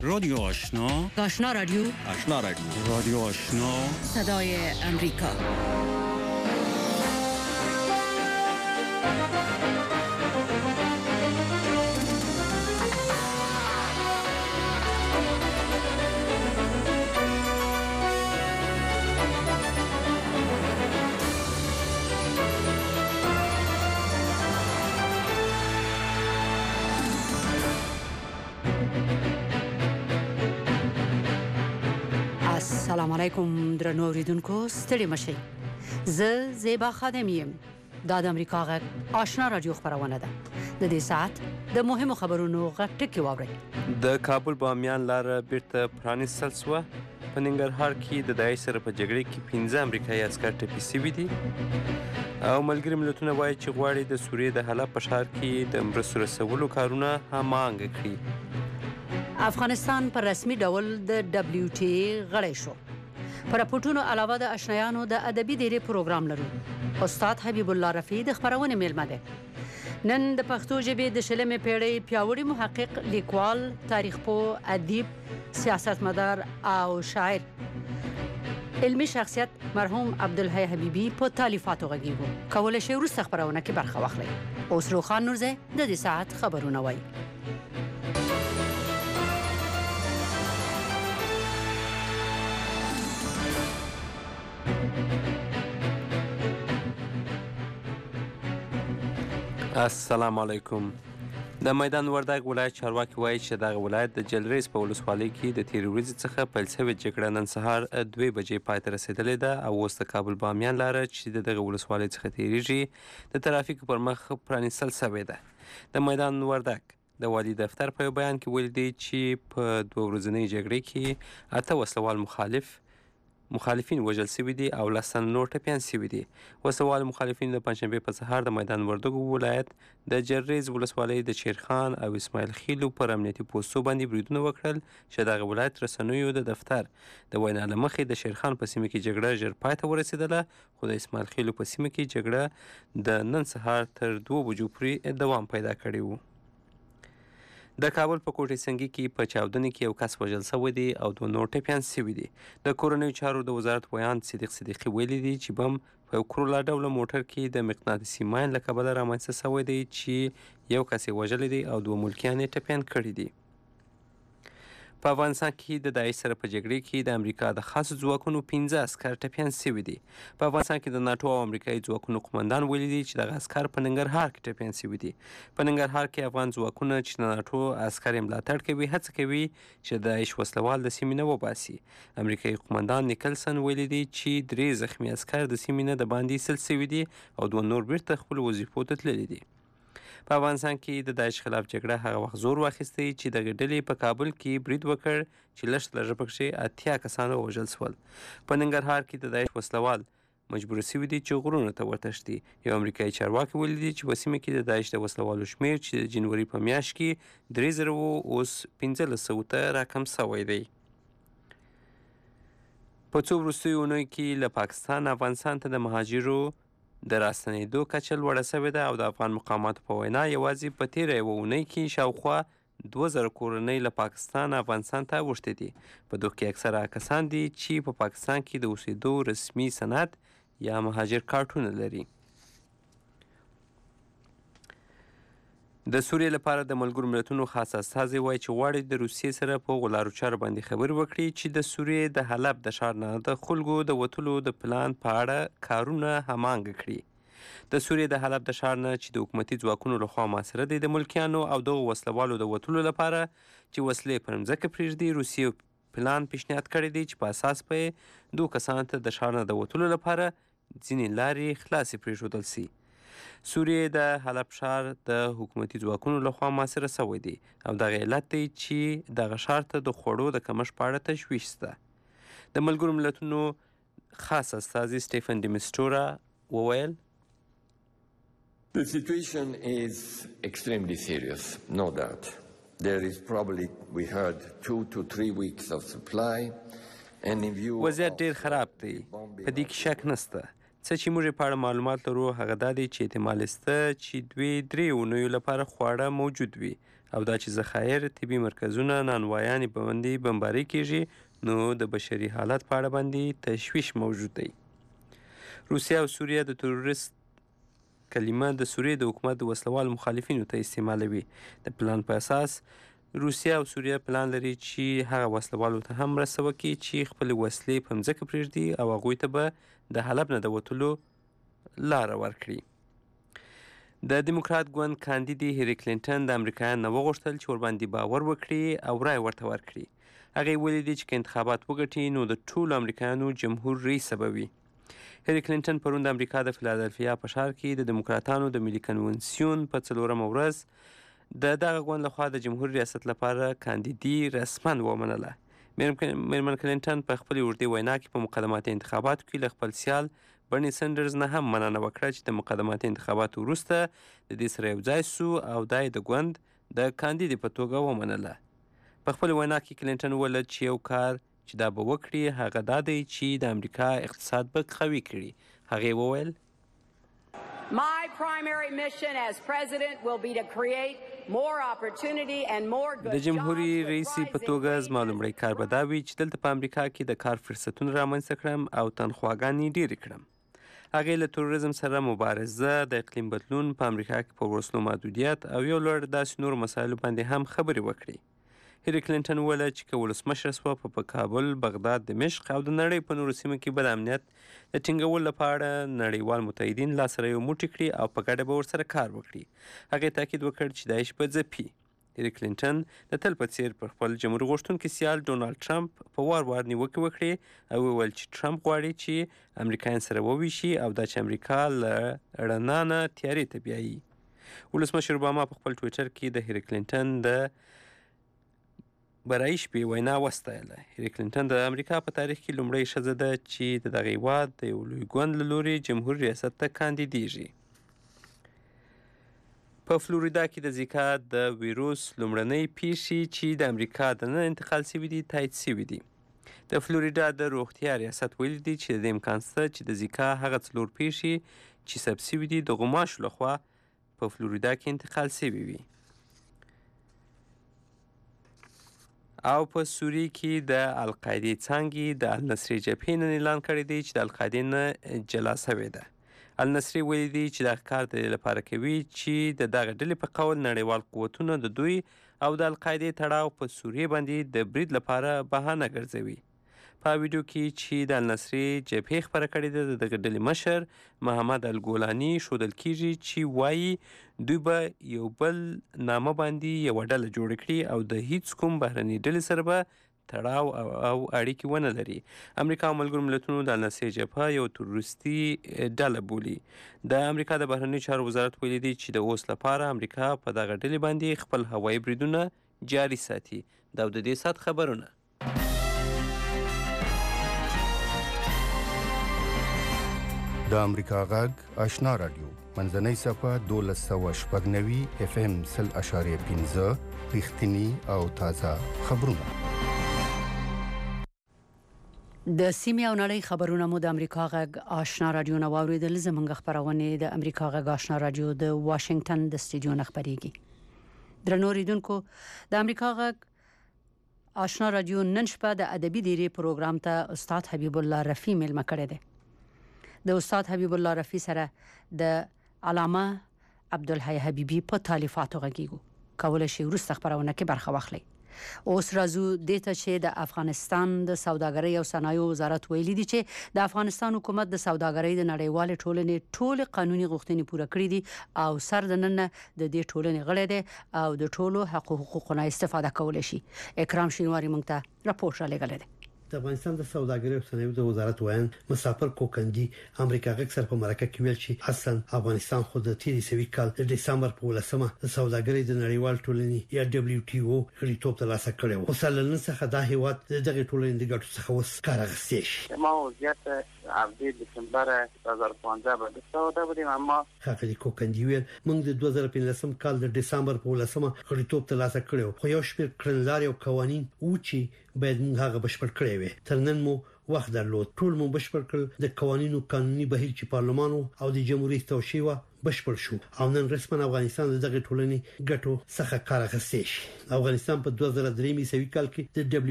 رادیو آشنا، آشنا رادیو، آشنا رادیو، رادیو آشنا، صدای امریکا. السلام علیکم درنو اوریدونکو، ستړي مشئ. زه زیبا خادم یم. دا د امریکا غږ آشنا رادیو خپرونه ده. د دې ساعت د مهمو خبرونو غږ ټکی واورئ. د کابل بامیان لاره بیرته پرانیستل شوه. په ننګرهار کې د داعش سره په جګړې کې 15 امریکایي عسکر ټپي شوي دي. او ملګري ملتونه وایي چې غواړي د سوریې د حلب په ښار کې د مرستو رسولو کارونه هماهنګه کړي. افغانستان پر رسمي ډول د WTA غړی شو. پر راپورټونو علاوه د آشنایانو د ادبي ډیری پروګرام لرو. استاد حبیب الله رفیع د خبرونه میلمه ده. نن د پښتو ژبې د شلمې پیړۍ پیاوړي محقق، لیکوال، تاریخ پوه، ادیب، سیاستمدار او شاعر علمی شخصیت مرحوم عبدالحی حبیبی په تالیفاتو غږیږو. کولی شئ وروسته خبرونه کې برخه واخلئ. اوس روخان نورزی د دې ساعت خبرونه وایي. السلام علیکم. د میدان وردګ ولایت چارواکي وایي چې دغه ولایت د جلریز په ولسوالۍ کې د تېرې ورځې څخه پیل شوې جګړه نن سهار 2 بجې پای ته رسېدلې ده او اوس د کابل بامیان لاره چې د دغه ولسوالۍ څخه تېرېږي د ترافیکو پر مخ پرانیستل شوې ده. د میدان وردګ د والي دفتر په یو بیان کې ویلي دي چې په 2 ورځنۍ جګړې کې 8 وسلوال مخالفین وژل شوي دي او 10 تنه نور ټپیان شوي دي. وسلوال مخالفین د پنجشنبې په سهار د میدان وردګو ولایت د جلریز ولسوالۍ د شیرخان او اسماعیل خیلو پر امنیتي پوستو باندې بریدونه وکړل چې دغه ولایت رسنیو د دفتر د وینا له مخې د شیرخان په سیمه کې جګړه ژر پای ته ورسېدله، خو د اسماعیل خیلو په سیمه کې جګړه د نن سهار تر 2 بجو پورې دوام پیدا کړی و. د کابل په کوټې سنګي کې په چاودنې کې یو کس وژل شوی دی او 2 نور ټپیان شوي دي. د کورنیو چارو د وزارت ویان صدیق صدیقي ویلي دي چې بم په یو کرولا ډوله موټر کې د مقناطیسي ماین له کبله رامنځته شوی دی چې یو کس یې وژلی دی او 2 ملکیان یې ټپیان کړي دي. په افغانستان کې د داعش سره په جګړې کې د امریکا د خاصو ځواکونو 15 عسکر ټپیان شوي دي. په افغانستان کې د ناټو او امریکایي ځواکونو قمندان ویلي دي چې دغه عسکر په ننګرهار کې ټپیان شوي دي. په ننګرهار کې افغان ځواکونه چې د ناټو عسکر یې ملاتړ کوي هڅه کوي چې د داعش وسلوال د سیمې نه وباسي. امریکایي قمندان نیکلسن ویلي دي چې 3 زخمي عسکر د سیمې نه د باندې ایستل شوي دي او 2 نور بیرته خپلو وظیفو ته تللي دي. په افغانستان کې د داعش خلاف جګړه هغه وخت زور واخیستی چې دغه ډلې په کابل کې برید وکړ چې لږ پکې 80 کسان ووژل شول. په ننګرهار کې د داعش وسلوال مجبور شوي دي چې غرونو ته وتښتي. یو امریکایي چارواکي ویلي دي چې په سیمه کې د داعش د وسلوالو شمیر چې د جنوري په میاشت کې 3000 اوس 1500 ته راکم شوی دی. په څو وروستیو اونیو کې له پاکستان افغانستان ته د مهاجرو د راستنېدو کچه لوړه شوې ده او د افغان مقاماتو په وینا یوازې په تېره یوه اونۍ کې شاوخوا 2000 کورنۍ له پاکستان افغانستان ته اوښتې دي. په دوی کې اکثره کسان دي چې په پاکستان کې د اوسېدو رسمي سند یا مهاجر کارتونه لري. د سوریې لپاره د ملګرو ملتونو خاص استازی وایي چې غواړي د روسیې سره په غولارو چارو باندې خبرې وکړي چې د سوریې د حلب د ښار نه د خلکو د وتلو د پلان په اړه کارونه هماهنګه کړي. د سوریې د حلب د ښار نه چې د حکومتي ځواکونو لخوا محاصره دی د ملکیانو او دغو وسلوالو د وتلو لپاره چې وسلې پر مځکه پرېږدي، روسیې پلان پیشنهاد کړی دی چې په اساس به یې 2 کسانو ته د ښار نه د وتلو لپاره ځینې لارې خلاصې پرېښودل شي. سوریې د حلب ښار د حکومتي ځواکونو لخوا محاصره شوی دی او دغه علت دی چې دغه ښار ته د خوړو د کمښت په اړه تشویش شته. د ملګرو ملتونو خاص استازي سټیفن ډیمسټورا وویل The situation is extremely serious, no doubt. There is probably, we heard, 2 to 3 weeks of supply and in view of... وضعیت ډیر خراب دی، په دې کې شک نشته. څه چې موږ په اړه معلومات لرو هغه دا دی چې احتمال شته چې 2-3 اونیو لپاره خواړه موجود وي او دا چې ذخایر، طبي مرکزونه، نانوایانې باندې بمباري کیږي نو د بشري حالت په اړه باندې تشویش موجود دی. روسیه او سوریه د تروریست کلمه د سوریې د حکومت د وسلوال مخالفینو ته استعمالوي. د پلان په اساس روسیه او سوریه پلان لري چې هغه وسلوالو ته هم مرسته وکړي چې خپل وسلې په مځکه پرېږدي او هغوی ته به د حلب نه د وتلو لاره ورکړي. د دیموکرات ګوند کاندیدي هیلري کلینټن د امریکایانو نه وغوښتل چې ورباندې باور وکړي او رای ورته ورکړي. هغې ویلي دي چې که انتخابات وګټي نو د ټولو امریکایانو جمهور رئیسه به وي. هیلري کلینټن پرون د امریکا د فیلادلفیا په ښار کې د دیموکراتانو د ملي کنونسیون په 4مه ورځ د دغه ګوند لخوا د جمهور ریاست لپاره کاندیدي رسما ومنله. میرمن کلینټن په خپلې اوږدې وینا کې په مقدماتي انتخاباتو کې له خپل سیال برني سندرز نه هم مننه وکړه چې د مقدماتي انتخاباتو وروسته د دې سره یو ځای سو او دا یې د ګوند د کاندیدي په توګه ومنله. په خپل وینا کې کلینټن وویل چې یو کار چې دا به وکړي هغه دا دی چې د امریکا اقتصاد به قوي کړي. هغې وویل My primary mission as president will be to create more opportunity and more good د جمهوریت رئیس په توګه زما لومړی کار به دا وي چې دلته په امریکا کې د کار فرصتونه رامنځته کړم او تنخواګانې ډېرې کړم. هغې له تروریزم سره مبارزه، د اقلیم بدلون، په امریکا کې په وسلو محدودیت او یو لړ داسې نورو مسایلو باندې هم خبرې وکړي. هیلري کلینټن وویل چې که ولسمشره شوه په کابل، بغداد، دمشق او د نړۍ په نورو سیمو کې به د امنیت د ټینګولو لپاره نړیوال متحدین لاسره یو موټی کړي او په ګډه به ورسره کار وکړي. هغې تاکید وکړ چې داعش به ځپي. هیلري کلینټن د تل په څیر پر خپل جمهور غوښتونکي سیال ډونالډ ټرمپ په وار نیوکې وکړې او وویل چې ټرمپ غواړي چې امریکایان سره وویشي او دا چې امریکا له رڼا نه تیارې ته بیایي. ولسمشر اوباما په خپل ټویټر کې د هیلري کلینټن د برای شپې وینا وستایله. هیلري کلینټن د امریکا په تاریخ کې لومړۍ ښځه ده چې د دغه هیواد د یو لوی ګوند له لوري جمهور ریاست ته کاندیدیږي. په فلوریدا کې د زیکا د ویروس لومړنۍ پیښې چې د امریکا دننه انتقال شوي دي تایید شوي دي. د فلوریدا د روغتیا ریاست ویلي دي چې د امکان شته چې د زیکا هغه 4 پیښې چې ثبت شوي دي د غوماشو لخوا په فلوریدا کې انتقال شوي وي. او په سوریه کې د القاعدې څانګې د النصرې جبهې نن اعلان کړی دی چې د القاعدې نه جلا شوې ده. النصرې ویلي دی چې دغه کار د دې لپاره کوي چې د دغه ډلې په قول نړیوال قوتونه د دوی او د القاعدې تړاو په سوریه باندې د برید لپاره بهانه ګرځوي. په ویډیو کې چې د النصرې جبهې خپره کړې ده د دغه ډلې مشر محمد الګولاني ښودل کیږي چې وایي دوی به یو بل نامه باندې یوه ډله جوړه کړي او د هیڅ کوم بهرني ډلې سره به تړاو او اړیکې ونه لري. امریکا او ملګرو ملتونو د النصرې جبهه یو تروریستي ډله بولي. د امریکا د بهرنیو چارو وزارت ویلي دی چې د اوس لپاره امریکا په دغه ډلې باندې خپل هوایي بریدونه جاري ساتي. دا د دې ساعت خبرونه. د امریکا غږ آشنا رادیو منځنۍ صفحه 1290 FM 0.5 رښتینی او تازه خبرونه. د سیمې او نړۍ خبرونه مو د امریکا غږ آشنا رادیو نه واوریدل. زموږ خبرونه د امریکا غږ آشنا رادیو د واشنگټن د سټډیو نه خبريږي. درنو ریدونکو، د امریکا غږ آشنا رادیو نن شپه د ادبي دیری پروګرام ته استاد حبیب الله رفیع ملما کړی دی. د استاد حبیب الله رفیع سره د علامه عبدالحی حبیبی په تالیفاتو غږیږو. کولای شي ورسته خبرونه کې برخه واخلي. اوس راځو دته چې د افغانستان د سوداګرۍ او صنایعو وزارت ویلي دی چې د افغانستان حکومت د سوداګرۍ د نړیوال ټولنې ټول قانوني غوښتنې پوره کړې دي او سر د نن د دې ټولنې غړي دي او د ټولو حقوقونه استفاده کولای شي. اکرام شینواری مونږ ته راپور را لګل دی. د افغانستان د سوداګرۍ او صنایعو د وزارت وایي مسافر کوکندي امریکا غږ سره په مرکه کې ویل چې اصلا افغانستان خو د تیری سوي کال د دسمبر په 10مه د سوداګرۍ د نړیوال ټولنې یا WTO غړیتوب ترلاسه کړی و. خو سلنن څخه دا هیواد دغه ټولنې د ګټو څخه وس کار اخیستی شي. ما وضعیت عبدی دسمبر 2015 به د سودا بودیم اما خاطر کوکندي ویل موږ د 2015 کال د دسمبر په 10مه غړیتوب ترلاسه کړو. خو یو شمېر کړنلاري او قوانين او چې باید موږ هغه بشپړ کړی وي. تر نن مو وخت درلود ټول مو بشپړ کړ. د قوانینو قانوني بهیر چې پارلمان او د جمهوریت توشیوه بشپړ شو او نن رسمن افغانستان دغه ټولنې ګټو څخه کار اخیستی شي. افغانستان په 2003 میلادي کال کې د